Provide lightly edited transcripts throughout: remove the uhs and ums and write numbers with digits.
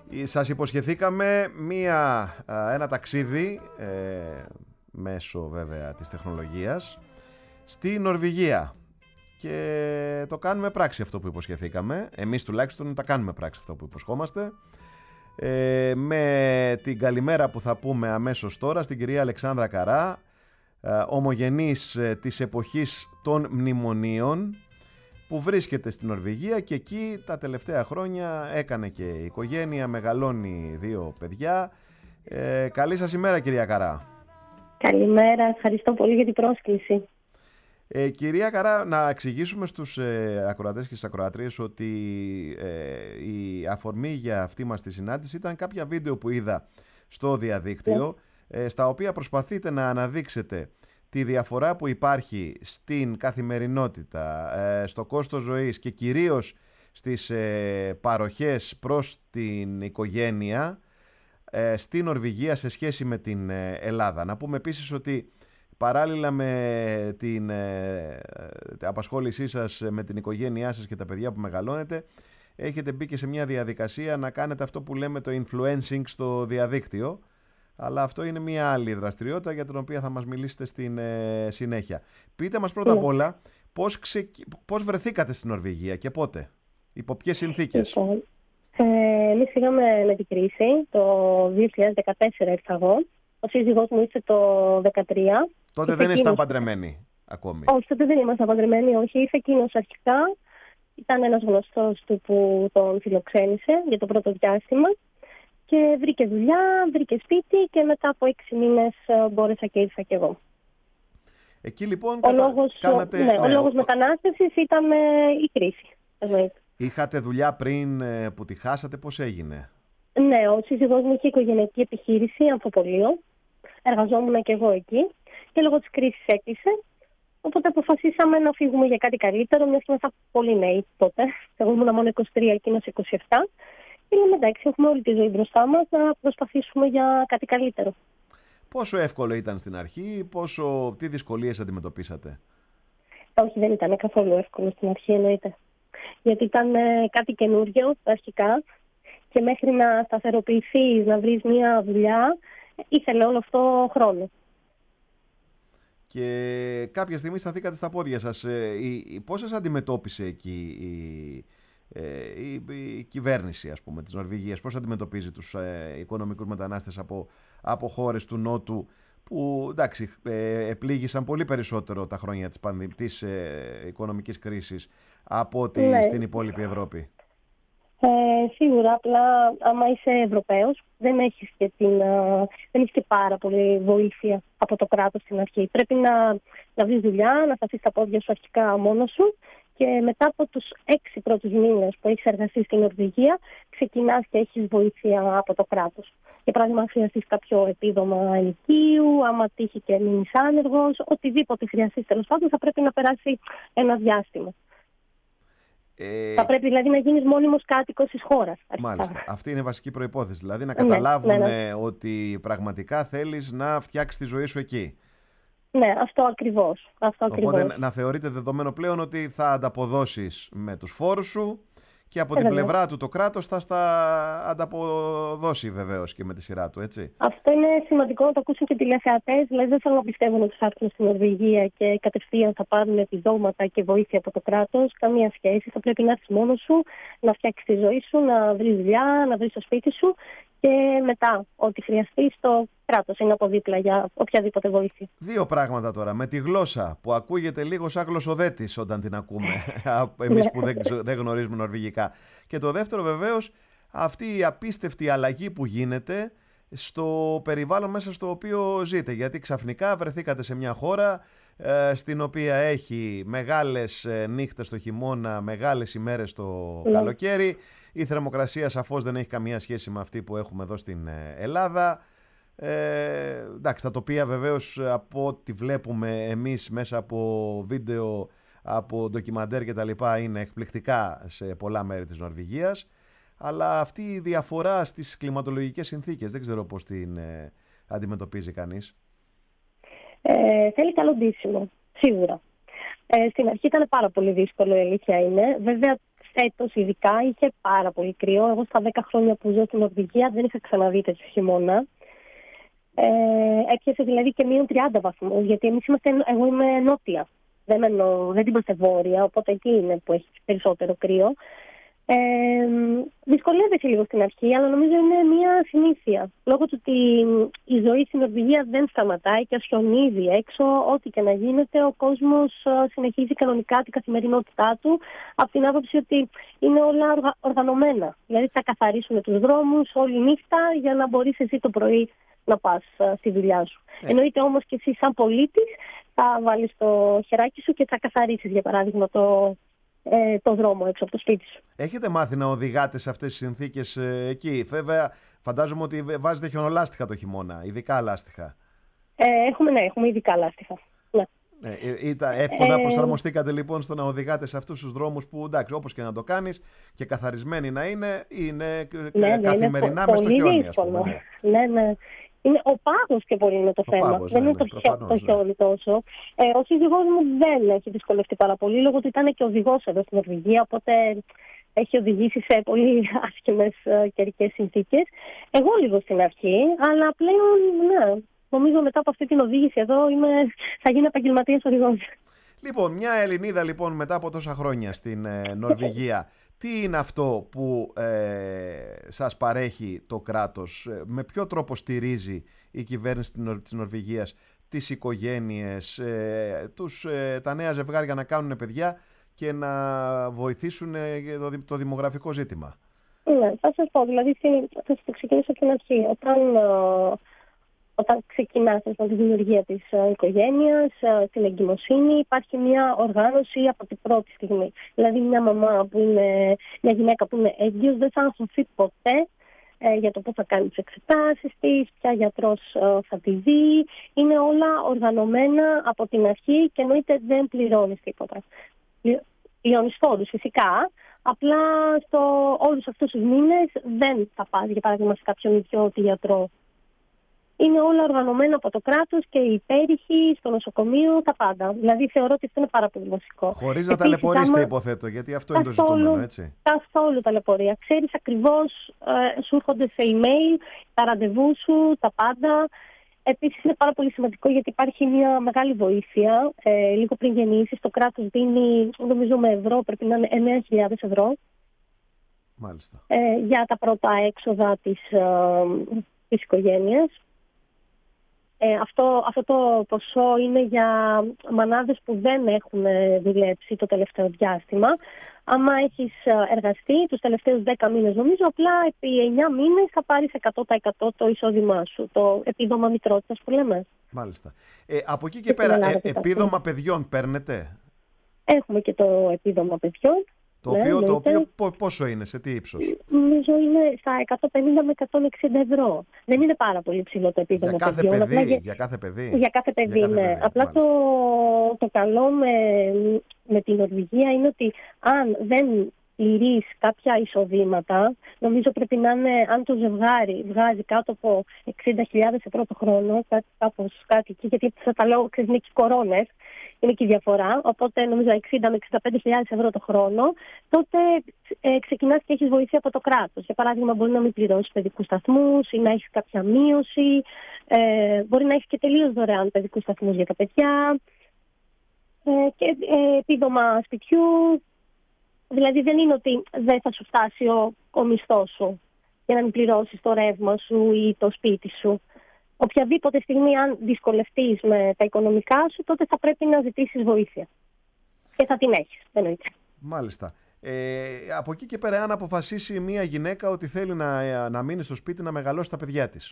Σας υποσχεθήκαμε ένα ταξίδι μέσω βέβαια της τεχνολογίας στη Νορβηγία και το κάνουμε πράξη αυτό που υποσχεθήκαμε. Εμείς τουλάχιστον τα κάνουμε πράξη αυτό που υποσχόμαστε. Με την καλημέρα που θα πούμε αμέσως τώρα στην κυρία Αλεξάνδρα Καρά, ομογενής της εποχής των μνημονίων, που βρίσκεται στην Νορβηγία και εκεί τα τελευταία χρόνια έκανε και οικογένεια, μεγαλώνει 2 παιδιά. Καλή σας ημέρα, κυρία Καρά. Καλημέρα, ευχαριστώ πολύ για την πρόσκληση. Κυρία Καρά, να εξηγήσουμε στους ακροατές και στις ακροατρίες ότι η αφορμή για αυτή μας τη συνάντηση ήταν κάποια βίντεο που είδα στο διαδίκτυο, στα οποία προσπαθείτε να αναδείξετε τη διαφορά που υπάρχει στην καθημερινότητα, στο κόστος ζωής και κυρίως στις παροχές προς την οικογένεια στην Νορβηγία σε σχέση με την Ελλάδα. Να πούμε επίσης ότι παράλληλα με την απασχόλησή σας με την οικογένειά σας και τα παιδιά που μεγαλώνετε, έχετε μπει και σε μια διαδικασία να κάνετε αυτό που λέμε το influencing στο διαδίκτυο, αλλά αυτό είναι μια άλλη δραστηριότητα για την οποία θα μας μιλήσετε στην συνέχεια. Πείτε μας πρώτα απ' όλα πώς βρεθήκατε στην Νορβηγία και πότε, υπό ποιες συνθήκες. Λοιπόν, εμείς φύγαμε με την κρίση, το 2014 ήρθα εγώ. Ο σύζυγός μου ήρθε το 2013. Τότε δεν ήσταν παντρεμένοι ακόμη. Όχι, τότε δεν ήμασταν παντρεμένοι, όχι. Ήρθε εκείνος αρχικά. Ήταν ένας γνωστός του που τον φιλοξένησε για το πρώτο διάστημα. Και βρήκε δουλειά, βρήκε σπίτι και μετά από 6 μήνες μπόρεσα και ήρθα κι εγώ. Εκεί λοιπόν ο λόγος μετανάστευσης ήταν η κρίση. Είχατε δουλειά πριν που τη χάσατε, πώς έγινε? Ναι, ο σύζυγός μου είχε οικογενειακή επιχείρηση, αμφοπολείο. Εργαζόμουν και εγώ εκεί και λόγω της κρίσης έκλεισε. Οπότε αποφασίσαμε να φύγουμε για κάτι καλύτερο, μιας και ήμασταν πολύ νέοι τότε. Εγώ ήμουν μόνο 23, εκείνος 27. Και λέμε εντάξει, έχουμε όλη τη ζωή μπροστά μας, να προσπαθήσουμε για κάτι καλύτερο. Πόσο εύκολο ήταν στην αρχή, τι δυσκολίες αντιμετωπίσατε? Όχι, δεν ήταν καθόλου εύκολο στην αρχή, εννοείται. Γιατί ήταν κάτι καινούριο αρχικά και μέχρι να σταθεροποιηθείς, να βρεις μια δουλειά, ήθελε όλο αυτό χρόνο. Και κάποια στιγμή σταθήκατε στα πόδια σας. Πώς σας αντιμετώπισε εκεί η κυβέρνηση, ας πούμε, της Νορβηγίας? Πώς αντιμετωπίζει τους οικονομικούς μετανάστες από χώρες του Νότου που, εντάξει, επλήγησαν πολύ περισσότερο τα χρόνια της οικονομικής κρίσης από ότι στην υπόλοιπη Ευρώπη? Σίγουρα, απλά άμα είσαι Ευρωπαίος δεν έχεις και πάρα πολύ βοήθεια από το κράτος στην αρχή. Πρέπει να βρεις δουλειά, να σταθείς στα πόδια σου αρχικά μόνος σου και μετά από τους 6 πρώτους μήνες που έχεις εργαστεί στην Νορβηγία ξεκινάς και έχεις βοήθεια από το κράτος. Για παράδειγμα, αν χρειαστείς κάποιο επίδομα ενοικίου, άμα τύχει και μείνεις άνεργος, οτιδήποτε χρειαστείς τέλος πάντων θα πρέπει να περάσει ένα διάστημα. Θα πρέπει δηλαδή να γίνεις μόνιμος κάτοικος της χώρας. Μάλιστα. Αυτή είναι η βασική προϋπόθεση. Δηλαδή να καταλάβουν ότι πραγματικά θέλεις να φτιάξεις τη ζωή σου εκεί. Ναι, αυτό ακριβώς. Οπότε να θεωρείτε δεδομένο πλέον ότι θα ανταποδώσεις με τους φόρους σου και από την πλευρά του το κράτος θα στα ανταποδώσει βεβαίως και με τη σειρά του, έτσι. Αυτό είναι σημαντικό να το ακούσουν και οι τηλεθεατές. Δηλαδή δεν θέλω να πιστεύουν ότι θα έρθουν στην Νορβηγία και κατευθείαν θα πάρουν επιδόματα και βοήθεια από το κράτος. Καμία σχέση. Θα πρέπει να έρθεις μόνος σου, να φτιάξεις τη ζωή σου, να βρεις δουλειά, να βρεις το σπίτι σου και μετά ό,τι χρειαστείς το κράτος είναι από δίπλα για οποιαδήποτε βοήθεια. 2 πράγματα τώρα. Με τη γλώσσα που ακούγεται λίγο σαν γλωσσοδέτης όταν την ακούμε εμείς που δεν γνωρίζουμε νορβηγικά. Και το δεύτερο βεβαίως, αυτή η απίστευτη αλλαγή που γίνεται στο περιβάλλον μέσα στο οποίο ζείτε. Γιατί ξαφνικά βρεθήκατε σε μια χώρα στην οποία έχει μεγάλες νύχτες το χειμώνα, μεγάλες ημέρες το καλοκαίρι. Η θερμοκρασία σαφώς δεν έχει καμία σχέση με αυτή που έχουμε εδώ στην Ελλάδα. Εντάξει, τα τοπία βεβαίως από ό,τι βλέπουμε εμείς μέσα από βίντεο, από ντοκιμαντέρ και τα λοιπά είναι εκπληκτικά σε πολλά μέρη της Νορβηγίας. Αλλά αυτή η διαφορά στις κλιματολογικές συνθήκες δεν ξέρω πώς την αντιμετωπίζει κανείς. Θέλει καλό ντύσιμο, σίγουρα. Στην αρχή ήταν πάρα πολύ δύσκολο, η αλήθεια είναι. Βέβαια, φέτος ειδικά είχε πάρα πολύ κρύο. Εγώ στα 10 χρόνια που ζω στην Νορβηγία δεν είχα ξαναδεί τέτοιο χειμώνα. Έπιασε δηλαδή και μείον 30 βαθμούς, γιατί εγώ είμαι νότια. Δεν την προς βόρεια, οπότε εκεί είναι που έχει περισσότερο κρύο. Δυσκολεύεσαι λίγο στην αρχή, αλλά νομίζω είναι μια συνήθεια. Λόγω του ότι η ζωή στην Νορβηγία δεν σταματάει και χιονίζει έξω, ό,τι και να γίνεται, ο κόσμος συνεχίζει κανονικά την καθημερινότητά του, από την άποψη ότι είναι όλα οργανωμένα. Δηλαδή θα καθαρίσουν τους δρόμους όλη νύχτα για να μπορείς εσύ το πρωί να πας στη δουλειά σου. Εννοείται όμως και εσύ σαν πολίτης θα βάλεις το χεράκι σου και θα καθαρίσεις, για παράδειγμα, το δρόμο έξω από το σπίτι σου. Έχετε μάθει να οδηγάτε σε αυτές τις συνθήκες εκεί? Βέβαια, φαντάζομαι ότι βάζετε χιονολάστιχα το χειμώνα, ειδικά λάστιχα. Έχουμε ειδικά λάστιχα. Ναι. Εύκολα προσαρμοστήκατε λοιπόν στο να οδηγάτε σε αυτούς τους δρόμους που, εντάξει, όπως και να το κάνεις και καθαρισμένοι να είναι καθημερινά μες στο χιόνι, ας πούμε. Ναι. Ο πάγος και πολύ είναι το θέμα. Δεν είναι το χιόνι τόσο. Ο σύζυγός μου δεν έχει δυσκολευτεί πάρα πολύ, λόγω ότι ήταν και οδηγός εδώ στην Νορβηγία, οπότε έχει οδηγήσει σε πολύ άσχημες καιρικές συνθήκες. Εγώ λίγο στην αρχή, αλλά πλέον, νομίζω μετά από αυτή την οδήγηση εδώ θα γίνω επαγγελματίας οδηγός. Λοιπόν, μια Ελληνίδα λοιπόν μετά από τόσα χρόνια στην Νορβηγία, τι είναι αυτό που σας παρέχει το κράτος, με ποιο τρόπο στηρίζει η κυβέρνηση της Νορβηγίας τις οικογένειες, τα νέα ζευγάρια να κάνουν παιδιά και να βοηθήσουν το δημογραφικό ζήτημα? Ναι, θα σας πω, δηλαδή θα σας το ξεκινήσω από την αρχή. Όταν ξεκινάς με τη δημιουργία της οικογένειας, την εγκυμοσύνη, υπάρχει μια οργάνωση από την πρώτη στιγμή. Δηλαδή μια μια γυναίκα που είναι έγκυος δεν θα αγχωθεί ποτέ για το πώς θα κάνει τις εξετάσεις της, ποια γιατρός θα τη δει. Είναι όλα οργανωμένα από την αρχή και εννοείται δεν πληρώνεις τίποτα. Πληρώνεις φόρους φυσικά, απλά όλους αυτούς τους μήνες δεν θα πας για παράδειγμα σε κάποιον ιδιώτη γιατρό. Είναι όλα οργανωμένα από το κράτος και οι υπέρηχοι στο νοσοκομείο, τα πάντα. Δηλαδή θεωρώ ότι αυτό είναι πάρα πολύ βασικό. Χωρίς να ταλαιπωρήσετε, υποθέτω, γιατί αυτό είναι το ζητούμενο, έτσι. Καθόλου ταλαιπωρία. Ξέρεις ακριβώς, σου έρχονται σε email, τα ραντεβού σου, τα πάντα. Επίσης είναι πάρα πολύ σημαντικό γιατί υπάρχει μια μεγάλη βοήθεια. Λίγο πριν γεννήσεις, το κράτος δίνει, νομίζω με ευρώ, πρέπει να είναι 9.000 ευρώ. Μάλιστα. Για τα πρώτα έξοδα της οικογένειας. Αυτό το ποσό είναι για μανάδες που δεν έχουν δουλέψει το τελευταίο διάστημα. Άμα έχεις εργαστεί τους τελευταίους 10 μήνες, νομίζω, απλά επί 9 μήνες θα πάρεις 100% το εισόδημά σου, το επίδομα μητρότητας που λέμε. Μάλιστα. Από εκεί και πέρα, επίδομα παιδιών παίρνετε? Έχουμε και το επίδομα παιδιών. Το οποίο πόσο είναι, σε τι ύψος? Νομίζω είναι στα 150 με 160 ευρώ. Δεν είναι πάρα πολύ ψηλό το επίδομα παιδιών. Για κάθε παιδί? Για κάθε παιδί, ναι. Απλά το καλό με την Νορβηγία είναι ότι αν δεν πληρείς κάποια εισοδήματα, νομίζω πρέπει να είναι, αν το ζευγάρι βγάζει κάτω από 60.000 ευρώ το χρόνο, κάτι εκεί, γιατί θα τα λέω, είναι και οι κορώνες, είναι και η διαφορά, οπότε νομίζω 60 με 65.000 ευρώ το χρόνο, τότε ξεκινάς και έχεις βοήθεια από το κράτος. Για παράδειγμα, μπορεί να μην πληρώσεις παιδικούς σταθμούς ή να έχεις κάποια μείωση, μπορεί να έχεις και τελείως δωρεάν παιδικούς σταθμούς για τα παιδιά και επίδομα σπιτιού. Δηλαδή δεν είναι ότι δεν θα σου φτάσει ο μισθός σου για να μην πληρώσεις το ρεύμα σου ή το σπίτι σου. Οποιαδήποτε στιγμή, αν δυσκολευτείς με τα οικονομικά σου, τότε θα πρέπει να ζητήσεις βοήθεια. Και θα την έχεις, εννοείται. Μάλιστα. Από εκεί και πέρα, αν αποφασίσει μια γυναίκα ότι θέλει να μείνει στο σπίτι να μεγαλώσει τα παιδιά της,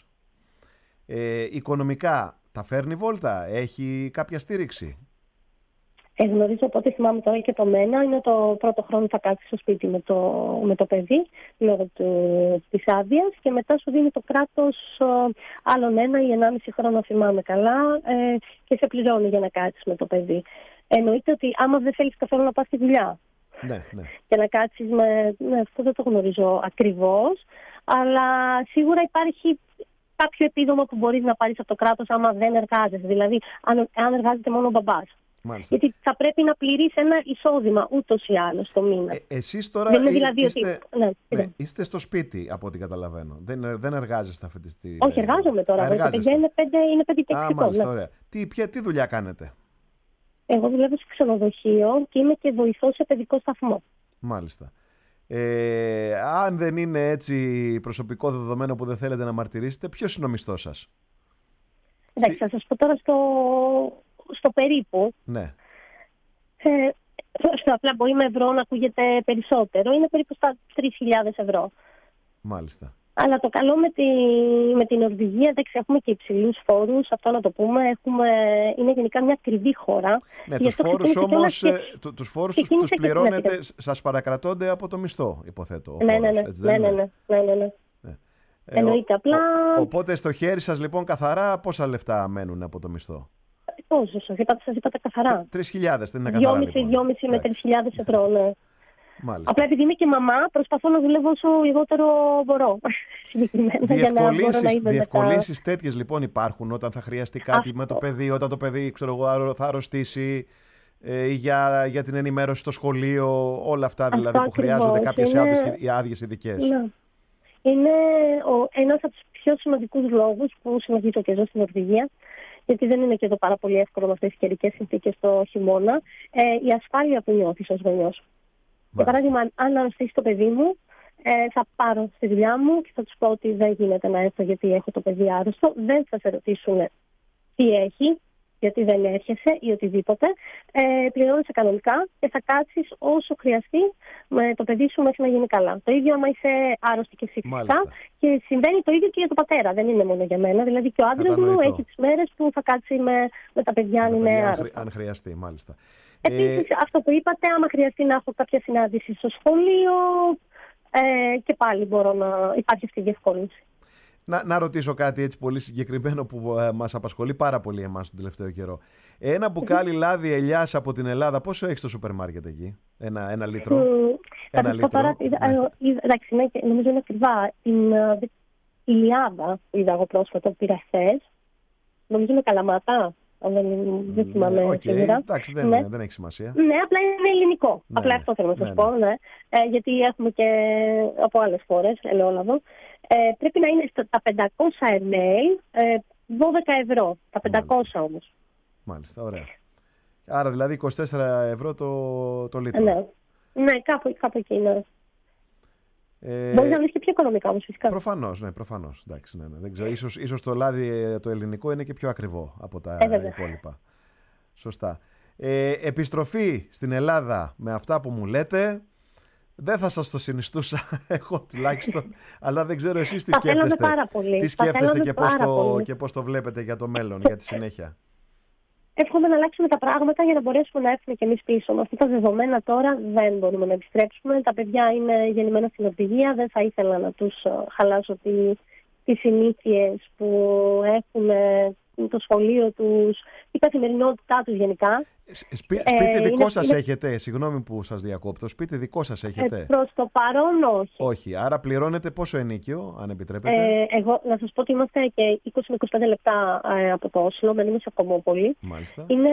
οικονομικά τα φέρνει βόλτα, έχει κάποια στήριξη? Γνωρίζω από ό,τι θυμάμαι τώρα και από μένα, είναι το πρώτο χρόνο θα κάτσεις στο σπίτι με το παιδί, λόγω της άδειας, και μετά σου δίνει το κράτος άλλον 1 ή 1,5 χρόνο, θυμάμαι καλά, και σε πληρώνει για να κάτσεις με το παιδί. Εννοείται ότι άμα δεν θέλεις καθόλου να πας στη δουλειά, ναι. και να κάτσεις αυτό δεν το γνωρίζω ακριβώς, αλλά σίγουρα υπάρχει κάποιο επίδομα που μπορείς να πάρεις από το κράτος άμα δεν εργάζεσαι. Δηλαδή, αν εργάζεται μόνο ο μπαμπάς. Μάλιστα. Γιατί θα πρέπει να πληρείς ένα εισόδημα ούτως ή άλλως το μήνα. Εσείς τώρα δεν είναι δηλαδή είστε, ότι... είστε στο σπίτι, από ό,τι καταλαβαίνω. Δεν εργάζεστε αυτή τη στιγμή. Όχι, εργάζομαι τώρα. Τα παιδιά είναι 5 και 6. Μάλιστα, ωραία. Τι δουλειά κάνετε? Εγώ δουλεύω σε ξενοδοχείο και είμαι και βοηθός σε παιδικό σταθμό. Μάλιστα. Αν δεν είναι έτσι προσωπικό δεδομένο που δεν θέλετε να μαρτυρήσετε, ποιος είναι ο μισθός σας? Εντάξει, θα σας πω τώρα στο περίπου. Ναι. Στο απλά μπορεί με ευρώ να ακούγεται περισσότερο. Είναι περίπου στα 3.000 ευρώ. Μάλιστα. Αλλά το καλό με την Νορβηγία, εντάξει, έχουμε και υψηλούς φόρους, αυτό να το πούμε. Είναι γενικά μια ακριβή χώρα. Ναι, τους φόρους όμως, τους φόρους τους πληρώνετε, σας παρακρατώνται από το μισθό, υποθέτω. Ναι. Εννοείται απλά. Οπότε στο χέρι σας λοιπόν καθαρά πόσα λεφτά μένουν από το μισθό? Πόσο, σας είπα τα καθαρά. 3.000, δεν είναι καθαρά λοιπόν? 2,5 με 3.000 ευρώ, ναι. Μάλιστα. Απλά επειδή είμαι και μαμά, προσπαθώ να δουλεύω όσο λιγότερο μπορώ. Διευκολύνσεις τέτοιες λοιπόν υπάρχουν όταν θα χρειαστεί κάτι με το παιδί, όταν το παιδί θα αρρωστήσει, για την ενημέρωση στο σχολείο, όλα αυτά δηλαδή που χρειάζονται κάποιες άδειες ειδικές. Ναι. Είναι ένας από τους πιο σημαντικούς λόγους που συνεχίζω και ζω στην Νορβηγία, γιατί δεν είναι και εδώ πάρα πολύ εύκολο με αυτές τις καιρικές συνθήκες το χειμώνα, η ασφάλεια που νιώθεις ως γονιός. Για παράδειγμα, αν αρρωστήσει το παιδί μου, θα πάρω στη δουλειά μου και θα τους πω ότι δεν γίνεται να έρθω γιατί έχω το παιδί άρρωστο. Δεν θα σε ρωτήσουν τι έχει, γιατί δεν έρχεσαι ή οτιδήποτε. Πληρώνεσαι κανονικά και θα κάτσεις όσο χρειαστεί με το παιδί σου μέχρι να γίνει καλά. Το ίδιο άμα είσαι άρρωστη και εσύ φυσικά. Και συμβαίνει το ίδιο και για τον πατέρα. Δεν είναι μόνο για μένα. Δηλαδή και ο άντρας μου έχει τις μέρες που θα κάτσει με τα παιδιά αν είναι άρρωστα. Αν χρειαστεί, μάλιστα. Επίσης, αυτό που είπατε, άμα χρειαστεί να έχω κάποια συνάντηση στο σχολείο, και πάλι μπορώ να υπάρχει αυτή η διευκόλυνση. Να ρωτήσω κάτι έτσι πολύ συγκεκριμένο που μας απασχολεί πάρα πολύ εμάς τον τελευταίο καιρό. Ένα μπουκάλι λάδι ελιάς από την Ελλάδα, πόσο έχει στο σούπερ μάρκετ εκεί? Ένα λίτρο? Ένα λίτρο. Τώρα, εντάξει, νομίζω είναι ακριβά. Την Ηλιάδα που είδα εγώ πρόσφατα, που πήρα χθες, νομίζω είναι Καλαμάτα. Δεν θυμάμαι σίγουρα. Εντάξει, δεν έχει σημασία. Ναι, απλά είναι ελληνικό. Απλά αυτό θέλω να σας πω. Ναι. Γιατί έχουμε και από άλλες χώρες ελαιόλαδο. Πρέπει να είναι τα 500 ml, 12 ευρώ. Τα 500 όμως. Μάλιστα, ωραία. Άρα δηλαδή 24 ευρώ το λίτρο. Ναι, κάπου εκεί είναι. Μπορείς να βρεις και πιο οικονομικά όμως φυσικά. Προφανώς, ναι, προφανώς. Εντάξει, ναι. Δεν ξέρω, ίσως το λάδι το ελληνικό είναι και πιο ακριβό από τα υπόλοιπα. Σωστά. Επιστροφή στην Ελλάδα με αυτά που μου λέτε, δεν θα σας το συνιστούσα εγώ τουλάχιστον, αλλά δεν ξέρω εσείς τι σκέφτεστε. Τι σκέφτεστε και πώς το βλέπετε για το μέλλον, για τη συνέχεια. Εύχομαι να αλλάξουμε τα πράγματα για να μπορέσουμε να έρθουμε κι εμείς πίσω. Με αυτά τα δεδομένα τώρα δεν μπορούμε να επιστρέψουμε. Τα παιδιά είναι γεννημένα στην Νορβηγία. Δεν θα ήθελα να τους χαλάσω τις συνήθειες που έχουν, το σχολείο τους, η καθημερινότητά τους γενικά. Σπίτι δικό σας έχετε, συγγνώμη που σας διακόπτω, σπίτι δικό σας έχετε? Προς το παρόν όχι. Όχι, άρα πληρώνετε πόσο ενοίκιο, αν επιτρέπετε? Εγώ να σας πω ότι είμαστε και 20 με 25 λεπτά από το Όσλο, μένουμε σε Κομόπολη. Μάλιστα. Είναι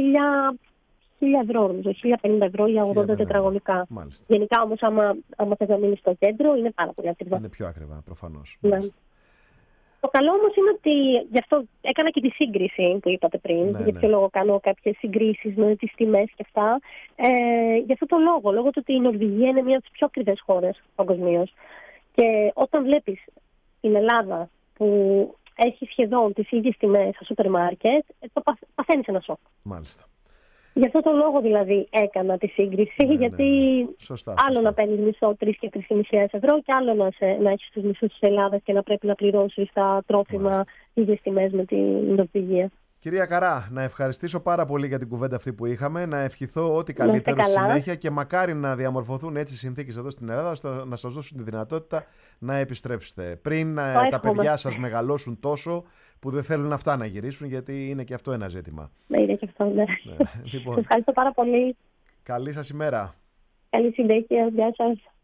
1.000 ευρώ, νομίζω, 1.050 ευρώ για 80 τετραγωνικά. Μάλιστα. Γενικά όμως άμα θες να μείνεις στο κέντρο είναι πάρα πολύ ακριβά. Είναι πιο ακριβά, προφανώς. Ναι. Το καλό όμως είναι ότι, γι' αυτό έκανα και τη σύγκριση που είπατε πριν, για ποιο λόγο κάνω κάποιες συγκρίσεις με τις τιμές και αυτά. Γι' αυτό το λόγω του ότι η Νορβηγία είναι μια από τις πιο ακριβές χώρες παγκοσμίως. Και όταν βλέπεις την Ελλάδα που έχει σχεδόν τις ίδιες τιμές στα σούπερ μάρκετ, το παθαίνεις ένα σοκ. Μάλιστα. Γι' αυτό το λόγο δηλαδή έκανα τη σύγκριση, γιατί σωστά. Να παίρνεις μισθό 3.000 και 3.500 ευρώ και άλλο να έχεις τους μισθούς της Ελλάδας και να πρέπει να πληρώσεις τα τρόφιμα ίδιες τιμές με την Νορβηγία. Κυρία Καρά, να ευχαριστήσω πάρα πολύ για την κουβέντα αυτή που είχαμε, να ευχηθώ ό,τι καλύτερο στη συνέχεια και μακάρι να διαμορφωθούν έτσι οι συνθήκες εδώ στην Ελλάδα, ώστε να σας δώσουν τη δυνατότητα να επιστρέψετε. Πριν τα παιδιά σας μεγαλώσουν τόσο που δεν θέλουν αυτά να γυρίσουν, γιατί είναι και αυτό ένα ζήτημα. Είναι και αυτό, ναι. Λοιπόν, σας ευχαριστώ πάρα πολύ. Καλή σας ημέρα. Καλή συνέχεια. Γεια σας.